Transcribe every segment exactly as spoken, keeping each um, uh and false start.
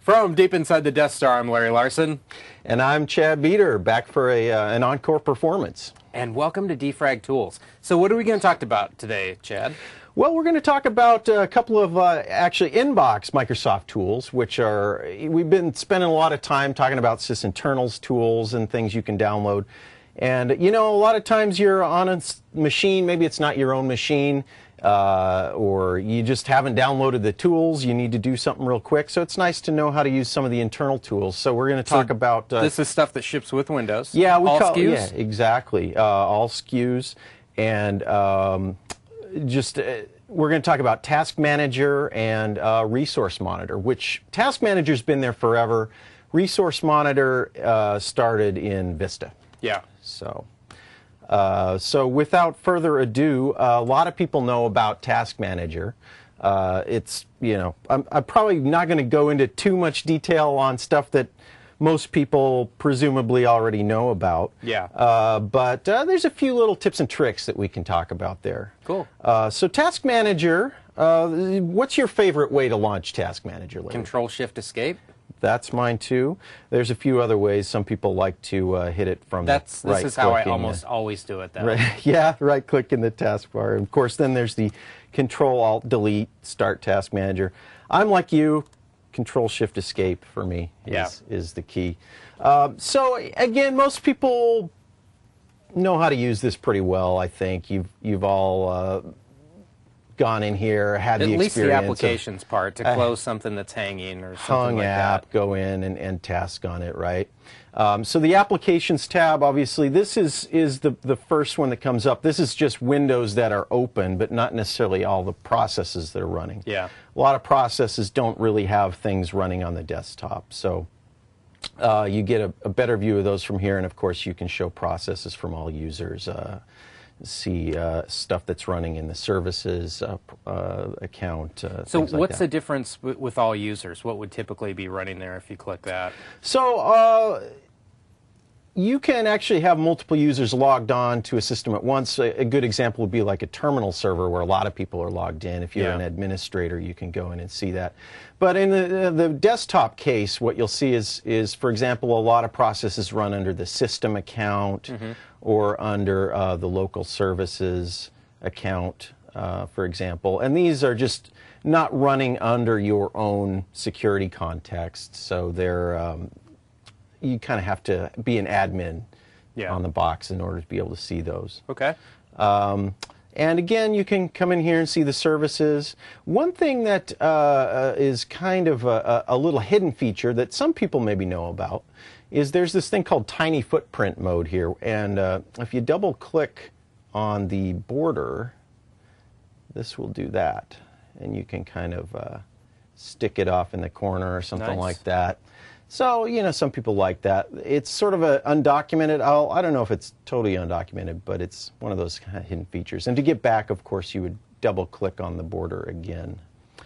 From deep inside the Death Star, I'm Larry Larson. And I'm Chad Beater, back for a, uh, an encore performance. And welcome to Defrag Tools. So what are we going to talk about today, Chad? Well, we're going to talk about a couple of uh, actually inbox Microsoft tools, which are, we've been spending a lot of time talking about sysinternals tools and things you can download. And, you know, a lot of times you're on a machine, maybe it's not your own machine, uh, or you just haven't downloaded the tools, you need to do something real quick. So it's nice to know how to use some of the internal tools. So we're going to talk so about... Uh, this is stuff that ships with Windows? Yeah, we all call S K Us? Yeah, exactly. Uh, all S K Us. And um, just... Uh, we're going to talk about Task Manager and uh, Resource Monitor, which Task Manager's been there forever. Resource Monitor uh, started in Vista. Yeah. So, uh, so without further ado, uh, a lot of people know about Task Manager. Uh, it's, you know, I'm, I'm probably not going to go into too much detail on stuff that most people presumably already know about. Yeah. Uh, but uh, there's a few little tips and tricks that we can talk about there. Cool. Uh, so Task Manager, uh, what's your favorite way to launch Task Manager, Larry? Control Shift Escape. That's mine too. There's a few other ways. Some people like to uh, hit it from That's the right this is how I click in almost the, always do it. Though. Right, yeah, right click in the taskbar. Of course, then there's the Control Alt Delete Start Task Manager. I'm like you. Control Shift Escape for me is, yeah. is the key. Um, so again, most people know how to use this pretty well. I think you've you've all uh, gone in here, had At the least experience the applications of, part to uh, close something that's hanging or something hung like app, that. go in and, and task on it, right? Um, so the Applications tab, obviously, this is, is the, the first one that comes up. This is just windows that are open, but not necessarily all the processes that are running. Yeah. A lot of processes don't really have things running on the desktop. So uh, you get a, a better view of those from here, and of course you can show processes from all users. Uh, see uh, stuff that's running in the services uh, uh, account. Uh, so things like what's that. the difference w with all users? What would typically be running there if you click that? So uh, you can actually have multiple users logged on to a system at once. A, a good example would be like a terminal server where a lot of people are logged in. If you're yeah. an administrator, you can go in and see that. But in the, the desktop case, what you'll see is, is, for example, a lot of processes run under the system account mm-hmm. or under uh, the local services account, uh, for example. And these are just not running under your own security context. So they're... Um, you kind of have to be an admin yeah. on the box in order to be able to see those. Okay. Um, and again, you can come in here and see the services. One thing that uh, is kind of a, a little hidden feature that some people maybe know about is there's this thing called tiny footprint mode here. And uh, if you double click on the border, this will do that. And you can kind of uh, stick it off in the corner or something nice. like that. So, you know, some people like that. It's sort of a undocumented, I'll, I don't know if it's totally undocumented, but it's one of those kind of hidden features. And to get back, of course, you would double click on the border again.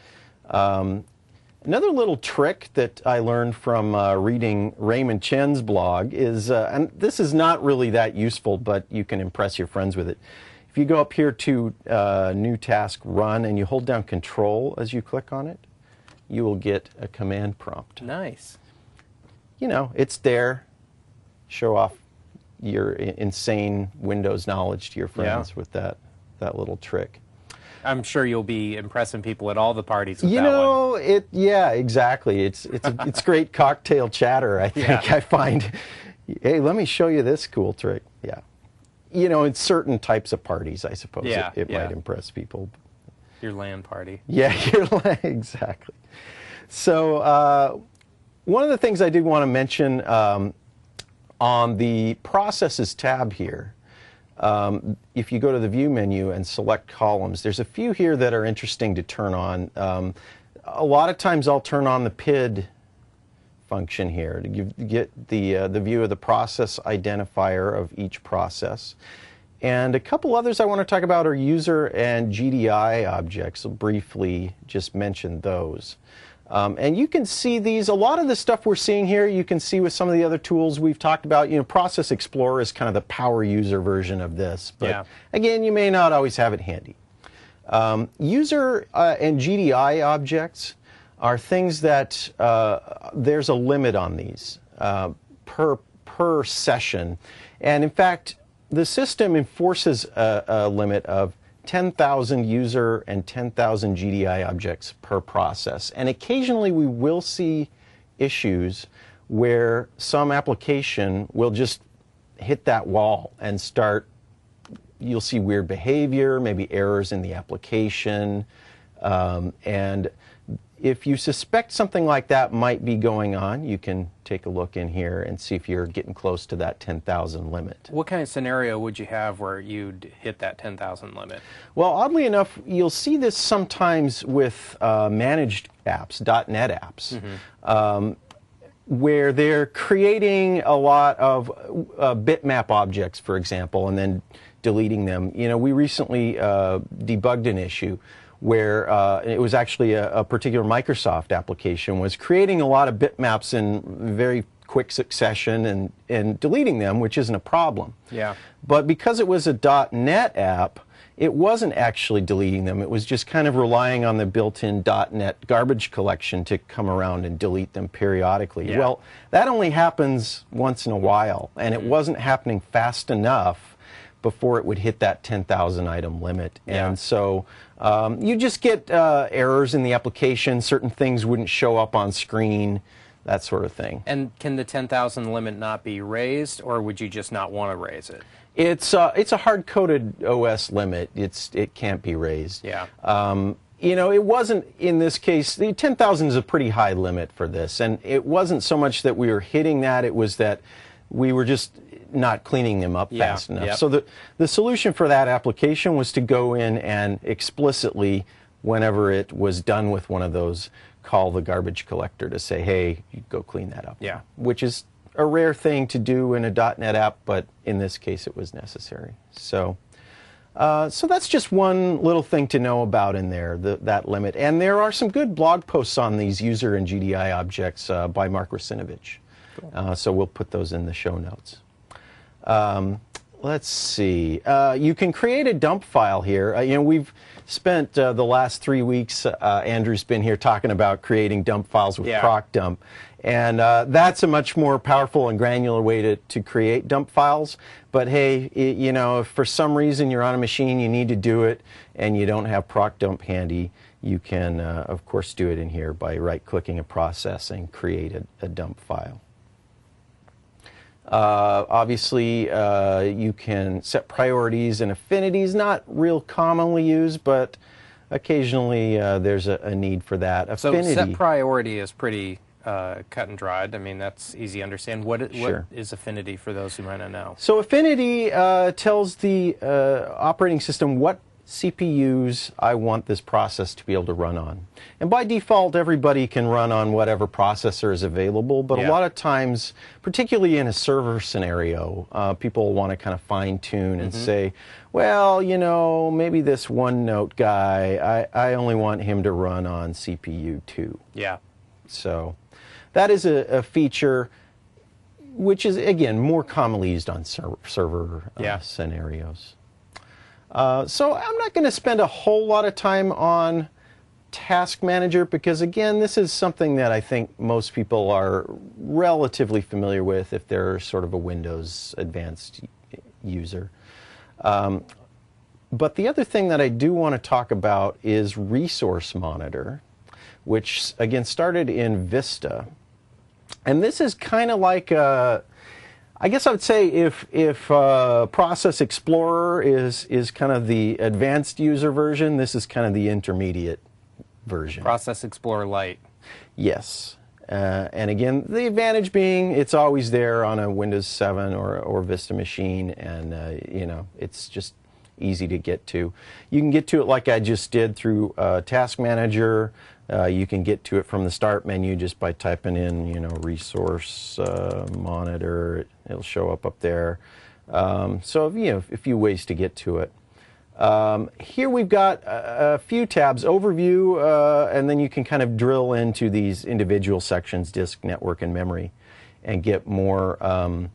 Um, another little trick that I learned from uh, reading Raymond Chen's blog is, uh, and this is not really that useful, but you can impress your friends with it. If you go up here to uh, New Task Run and you hold down Control as you click on it, you will get a command prompt. Nice. You know, it's there. Show off your insane Windows knowledge to your friends yeah. with that that little trick. I'm sure you'll be impressing people at all the parties with you that know, one. it. Yeah, exactly. It's it's a, it's great cocktail chatter. I think yeah. I find. Hey, let me show you this cool trick. Yeah, you know, in certain types of parties, I suppose yeah, it, it yeah. might impress people. Your LAN party. Yeah, your LAN exactly. So. Uh, One of the things I did want to mention um, on the Processes tab here, um, if you go to the View menu and select Columns, there's a few here that are interesting to turn on. Um, a lot of times I'll turn on the P I D function here to give, get the, uh, the view of the process identifier of each process. And a couple others I want to talk about are user and G D I objects. I'll briefly just mention those. Um, and you can see these, a lot of the stuff we're seeing here, you can see with some of the other tools we've talked about. You know, Process Explorer is kind of the power user version of this. But yeah. again, you may not always have it handy. Um, user uh, and G D I objects, are things that uh, there's a limit on these uh, per, per session. And in fact, the system enforces a, a limit of ten thousand user and ten thousand G D I objects per process. And occasionally we will see issues where some application will just hit that wall and start, you'll see weird behavior, maybe errors in the application. Um, and if you suspect something like that might be going on, you can take a look in here and see if you're getting close to that ten thousand limit. What kind of scenario would you have where you'd hit that ten thousand limit? Well, oddly enough, you'll see this sometimes with uh, managed apps, dot net apps, mm-hmm. um, where they're creating a lot of uh, bitmap objects, for example, and then deleting them. You know, we recently uh, debugged an issue where uh, it was actually a, a particular Microsoft application was creating a lot of bitmaps in very quick succession and, and deleting them, which isn't a problem. Yeah. But because it was a dot net app, it wasn't actually deleting them. It was just kind of relying on the built-in dot net garbage collection to come around and delete them periodically. Yeah. Well, that only happens once in a while, and it wasn't happening fast enough before it would hit that ten thousand item limit. Yeah. And so um, you just get uh, errors in the application, certain things wouldn't show up on screen, that sort of thing. And can the ten thousand limit not be raised, or would you just not want to raise it? It's, uh, it's a hard-coded O S limit. It's, it can't be raised. Yeah. Um, you know, it wasn't, in this case, the ten thousand is a pretty high limit for this, and it wasn't so much that we were hitting that, it was that we were just not cleaning them up Yeah, fast enough. yep. So the, the solution for that application was to go in and explicitly, whenever it was done with one of those, call the garbage collector to say, hey, you go clean that up. Yeah. Which is a rare thing to do in a dot net app, but in this case it was necessary. So, uh, so that's just one little thing to know about in there, the, that limit. And there are some good blog posts on these user and G D I objects uh, by Mark Russinovich. Cool. Uh, so we'll put those in the show notes. Um, let's see. Uh, you can create a dump file here. Uh, you know, we've spent uh, the last three weeks, uh, Andrew's been here talking about creating dump files with Yeah. ProcDump. And uh, that's a much more powerful and granular way to, to create dump files. But hey, it, you know, if for some reason you're on a machine, you need to do it, and you don't have ProcDump handy, you can, uh, of course, do it in here by right-clicking a process and create a, a dump file. Uh, obviously, uh, you can set priorities and affinities, not real commonly used, but occasionally uh, there's a, a need for that. Affinity. So set priority is pretty uh, cut and dried. I mean, that's easy to understand. What, what Sure. is affinity for those who might not know? So affinity uh, tells the uh, operating system what C P Us I want this process to be able to run on. And by default, everybody can run on whatever processor is available, but Yeah. a lot of times, particularly in a server scenario, uh, people want to kind of fine-tune and Mm-hmm. say, well, you know, maybe this OneNote guy, I, I only want him to run on C P U two. Yeah. So that is a, a feature which is, again, more commonly used on ser server uh, Yeah. scenarios. Uh, so I'm not going to spend a whole lot of time on Task Manager because, again, this is something that I think most people are relatively familiar with if they're sort of a Windows advanced user. Um, but the other thing that I do want to talk about is Resource Monitor, which, again, started in Vista. And this is kind of like a... I guess I would say if if uh, Process Explorer is is kind of the advanced user version, this is kind of the intermediate version. Process Explorer Lite. Yes, uh, and again, the advantage being it's always there on a Windows seven or or Vista machine, and uh, you know it's just easy to get to. You can get to it like I just did through uh, Task Manager. Uh, you can get to it from the start menu just by typing in, you know, Resource uh, Monitor. It'll show up up there. Um, so, you know, a few ways to get to it. Um, here we've got a, a few tabs, Overview, uh, and then you can kind of drill into these individual sections, disk, network, and memory, and get more um,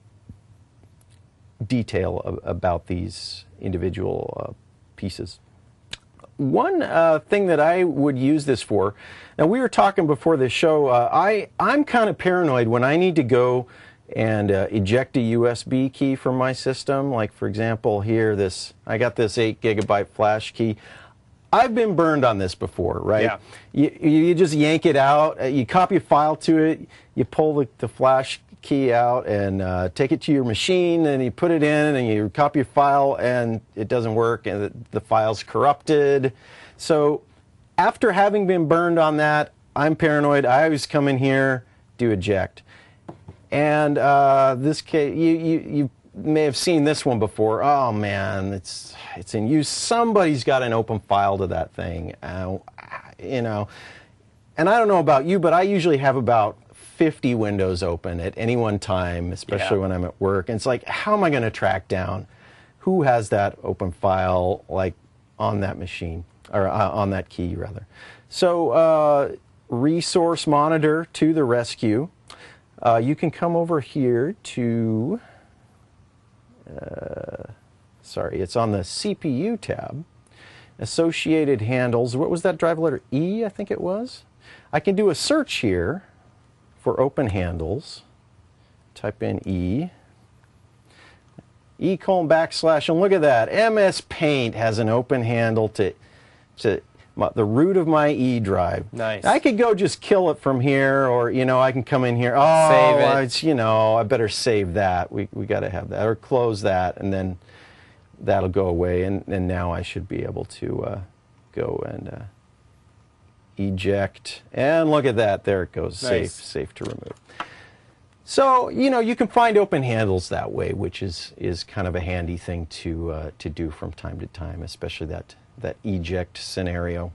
detail ab about these individual uh, pieces. one uh, thing that I would use this for, and we were talking before the show, uh, I, I'm kind of paranoid when I need to go and uh, eject a U S B key from my system. Like, for example, here, this I got this eight gigabyte flash key. I've been burned on this before, right? Yeah. You, you just yank it out, uh, you copy a file to it, you pull the, the flash key out and uh, take it to your machine, and you put it in, and you copy a file, and it doesn't work, and the, the file's corrupted. So after having been burned on that, I'm paranoid. I always come in here, do eject. And uh, this case, you, you, you may have seen this one before. Oh man, it's it's in use. Somebody's got an open file to that thing, uh, you know. And I don't know about you, but I usually have about fifty windows open at any one time, especially Yeah. when I'm at work. And it's like, how am I going to track down who has that open file, like on that machine, or uh, on that key rather? So uh, Resource Monitor to the rescue. Uh, you can come over here to, uh, sorry, it's on the C P U tab. Associated handles, what was that driver letter? E, I think it was. I can do a search here for open handles. Type in E. E colon backslash, and look at that. M S Paint has an open handle to, to my, the root of my E drive. Nice. I could go just kill it from here, or, you know, I can come in here. Oh, Save it. It's, you know, I better save that. We, we got to have that. Or close that, and then that'll go away. And, and now I should be able to uh, go and uh, eject. And look at that. There it goes. Nice. Safe, safe to remove. So, you know, you can find open handles that way, which is, is kind of a handy thing to, uh, to do from time to time, especially that, that eject scenario.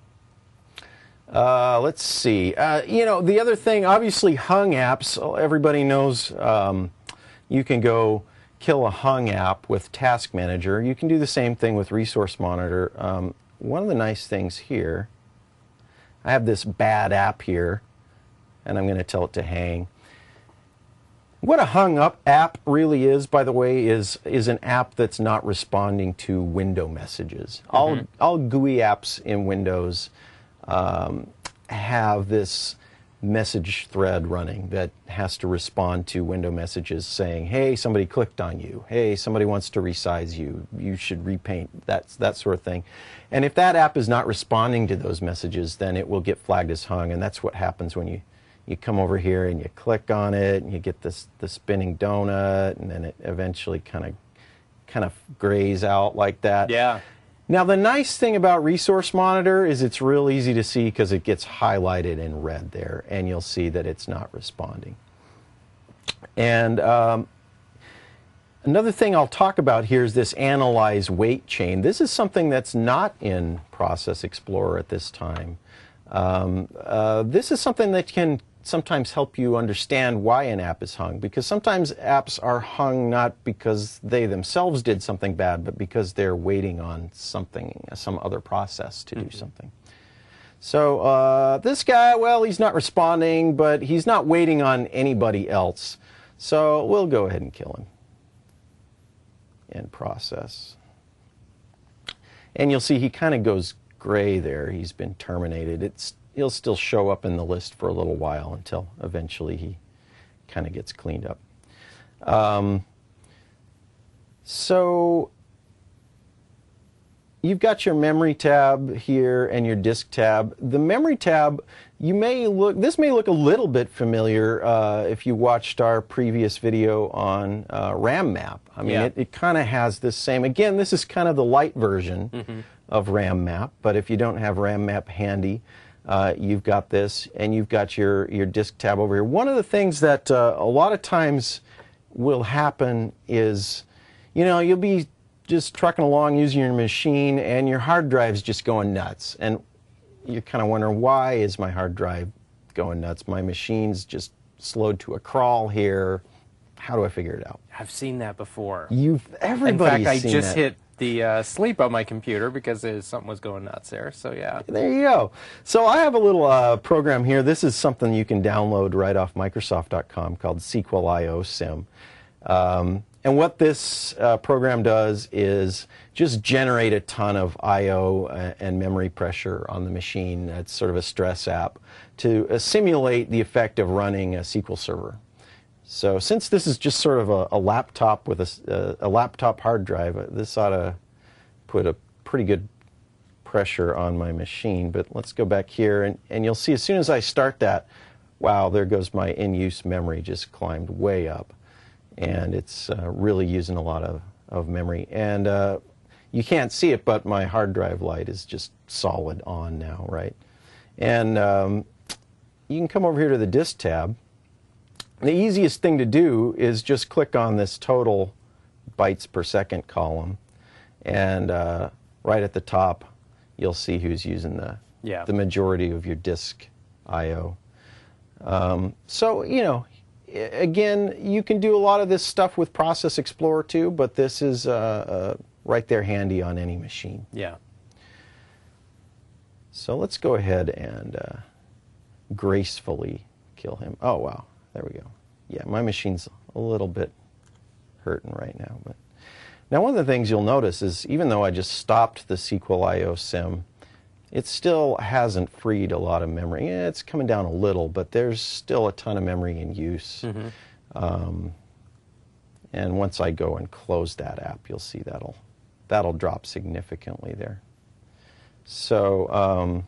Uh, let's see. Uh, you know, the other thing, obviously hung apps, everybody knows um, you can go kill a hung app with Task Manager. You can do the same thing with Resource Monitor. Um, one of the nice things here, I have this bad app here, and I'm going to tell it to hang. What a hung up app really is, by the way, is is an app that's not responding to window messages. Mm-hmm. All all G U I apps in Windows um, have this message thread running that has to respond to window messages saying, "Hey, somebody clicked on you. Hey, somebody wants to resize you. You should repaint." That's that sort of thing. And if that app is not responding to those messages, then it will get flagged as hung, and that's what happens when you. You come over here and you click on it, and you get this the spinning donut, and then it eventually kind of kind of grays out like that. Yeah. Now the nice thing about Resource Monitor is it's real easy to see because it gets highlighted in red there, and you'll see that it's not responding. And um, another thing I'll talk about here is this Analyze Wait chain. This is something that's not in Process Explorer at this time. Um, uh, this is something that can sometimes help you understand why an app is hung, because sometimes apps are hung not because they themselves did something bad, but because they're waiting on something, some other process to mm-hmm. do something. So uh, this guy, well, he's not responding, but he's not waiting on anybody else. So we'll go ahead and kill him in process. And you'll see he kind of goes gray there. He's been terminated. It's he'll still show up in the list for a little while until eventually he kind of gets cleaned up. Um, so you've got your memory tab here and your disk tab. The memory tab, you may look, this may look a little bit familiar uh, if you watched our previous video on uh, RAM map. I mean, yeah. it, it kind of has this same, again, this is kind of the light version mm-hmm. of RAM map, but if you don't have RAM map handy, uh, you've got this, and you've got your, your disk tab over here. One of the things that uh, a lot of times will happen is, you know, you'll be just trucking along using your machine, and your hard drive's just going nuts. And you're kind of wondering, why is my hard drive going nuts? My machine's just slowed to a crawl here. How do I figure it out? I've seen that before. You've everybody's In fact, I seen just that. hit the uh, sleep on my computer because it, something was going nuts there. So yeah. There you go. So I have a little uh, program here. This is something you can download right off Microsoft dot com called S Q L I O Sim. Um, and what this uh, program does is just generate a ton of I O and memory pressure on the machine. It's sort of a stress app to uh, simulate the effect of running a S Q L Server. So since this is just sort of a, a laptop with a, a, a laptop hard drive, this ought to put a pretty good pressure on my machine. But let's go back here, and, and you'll see as soon as I start that, wow, there goes my in-use memory, just climbed way up. And it's uh, really using a lot of, of memory. And uh, you can't see it, but my hard drive light is just solid on now, right? And um, you can come over here to the disk tab. The easiest thing to do is just click on this total bytes per second column. And uh, right at the top, you'll see who's using the, yeah. the majority of your disk I O. Um, so, you know, again, you can do a lot of this stuff with Process Explorer too, but this is uh, uh, right there handy on any machine. Yeah. So let's go ahead and uh, gracefully kill him. Oh, wow. There we go. Yeah, my machine's a little bit hurting right now. But now one of the things you'll notice is even though I just stopped the S Q L I O sim, it still hasn't freed a lot of memory. Yeah, it's coming down a little, but there's still a ton of memory in use. Mm-hmm. um, and once I go and close that app, you'll see that'll, that'll drop significantly there. So um,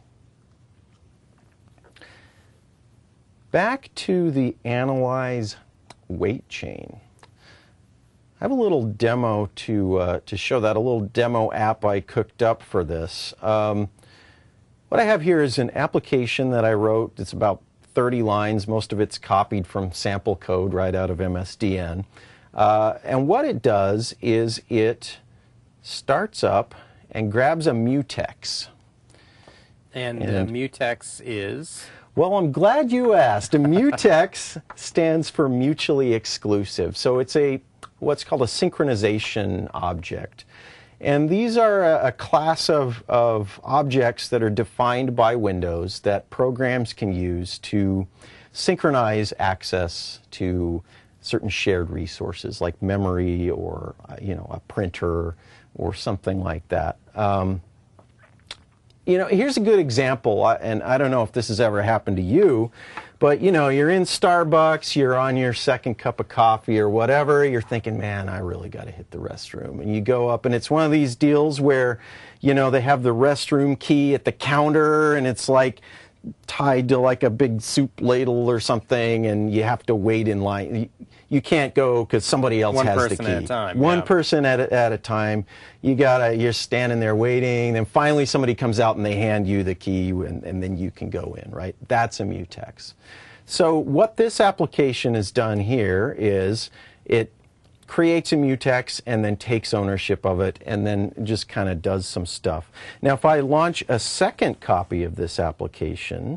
back to the Analyze weight chain. I have a little demo to, uh, to show that, a little demo app I cooked up for this. Um, What I have here is an application that I wrote. It's about thirty lines. Most of it's copied from sample code right out of M S D N. Uh, and what it does is it starts up and grabs a mutex. And, and the mutex is? Well, I'm glad you asked. A mutex stands for mutually exclusive. So it's a what's called a synchronization object. And these are a, a class of, of objects that are defined by Windows that programs can use to synchronize access to certain shared resources like memory or uh, you know, a printer or something like that. Um, you know, here's a good example, and I don't know if this has ever happened to you, but you know, you're in Starbucks, you're on your second cup of coffee or whatever, you're thinking, man, I really got to hit the restroom. And you go up, and it's one of these deals where, you know, they have the restroom key at the counter, and it's like tied to like a big soup ladle or something, and you have to wait in line. You can't go because somebody else One has the key. person at a time. One yeah. person at a, at a time. You gotta. You're standing there waiting. Then finally somebody comes out and they hand you the key, and, and then you can go in. Right? That's a mutex. So what this application has done here is it creates a mutex and then takes ownership of it and then just kind of does some stuff. Now, if I launch a second copy of this application,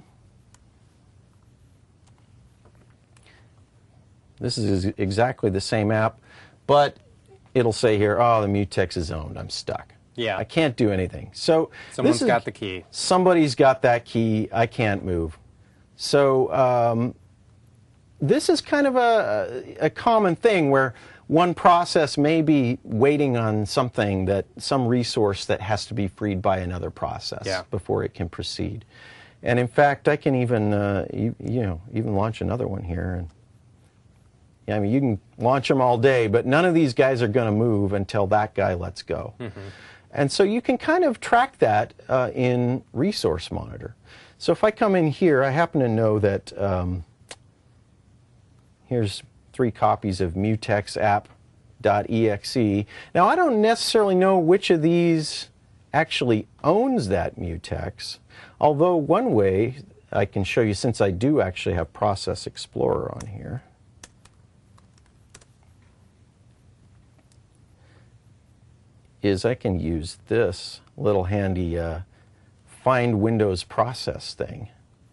this is exactly the same app, but it'll say here, oh, the mutex is owned. I'm stuck. Yeah. I can't do anything. So someone's this is, got the key. Somebody's got that key. I can't move. So um, this is kind of a, a common thing where one process may be waiting on something, that some resource that has to be freed by another process yeah. before it can proceed. And in fact, I can even uh, you, you know even launch another one here. And yeah, I mean, you can launch them all day, but none of these guys are going to move until that guy lets go. Mm-hmm. And so you can kind of track that uh, in Resource Monitor. So if I come in here, I happen to know that um, here's three copies of mutex app.exe. Now, I don't necessarily know which of these actually owns that mutex, although one way I can show you, since I do actually have Process Explorer on here, is I can use this little handy uh, Find Windows Process thing.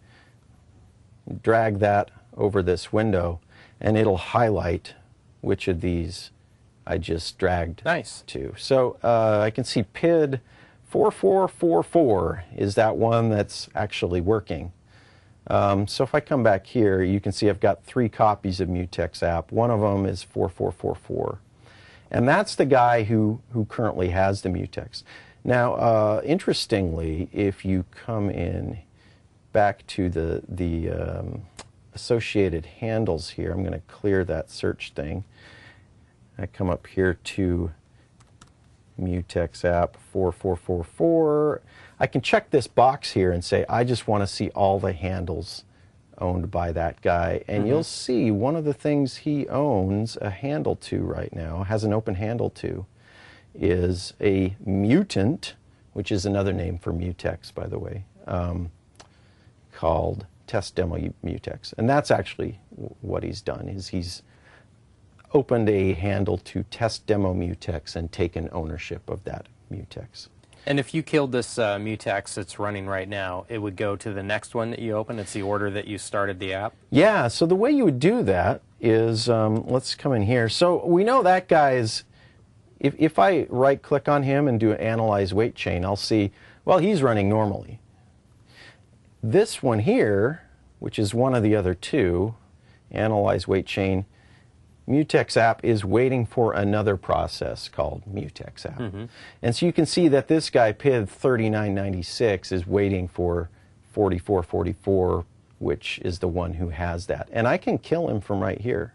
Drag that over this window, and it'll highlight which of these I just dragged nice. to. So uh, I can see P I D four four four four is that one that's actually working. Um, so if I come back here, you can see I've got three copies of mutex app. One of them is four four four four. And that's the guy who, who currently has the mutex. Now, uh, interestingly, if you come in back to the, the um, associated handles here, I'm going to clear that search thing. I come up here to Mutex app four four four four. I can check this box here and say, I just want to see all the handles owned by that guy. And mm-hmm. you'll see one of the things he owns a handle to right now, has an open handle to, is a mutant, which is another name for mutex, by the way, um, called Test Demo Mutex. And that's actually what he's done, is he's opened a handle to Test Demo Mutex and taken ownership of that mutex. And if you killed this uh, mutex that's running right now, it would go to the next one that you open? It's the order that you started the app? Yeah, so the way you would do that is, um, let's come in here. So we know that guy's, if, if I right-click on him and do an Analyze Weight Chain, I'll see, well, he's running normally. This one here, which is one of the other two, Analyze Weight Chain, Mutex app is waiting for another process called Mutex app. Mm-hmm. And so you can see that this guy, P I D thirty-nine ninety-six, is waiting for forty-four forty-four, which is the one who has that. And I can kill him from right here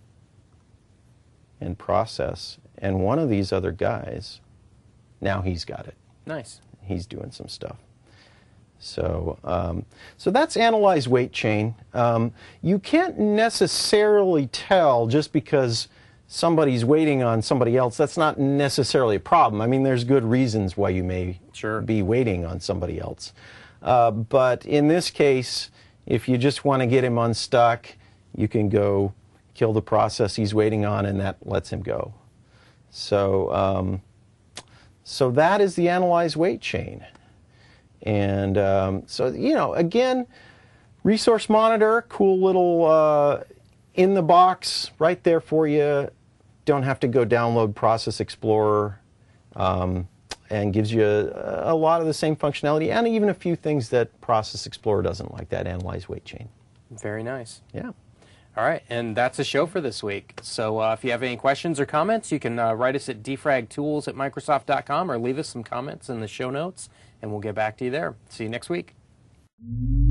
and process. And one of these other guys, now he's got it. Nice. He's doing some stuff. So, um, so that's Analyze Weight Chain. Um, you can't necessarily tell just because somebody's waiting on somebody else. That's not necessarily a problem. I mean, there's good reasons why you may sure. be waiting on somebody else. Uh, but in this case, if you just want to get him unstuck, you can go kill the process he's waiting on, and that lets him go. So, um, so that is the Analyze Weight Chain. And um, so, you know, again, Resource Monitor, cool little uh, in the box right there for you. Don't have to go download Process Explorer, um, and gives you a, a lot of the same functionality and even a few things that Process Explorer doesn't, like that Analyze Weight Chain. Very nice. Yeah. All right, and that's the show for this week. So uh, if you have any questions or comments, you can uh, write us at defragtools at microsoft dot com or leave us some comments in the show notes, and we'll get back to you there. See you next week.